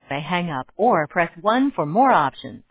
may hang up or press 1 for more options.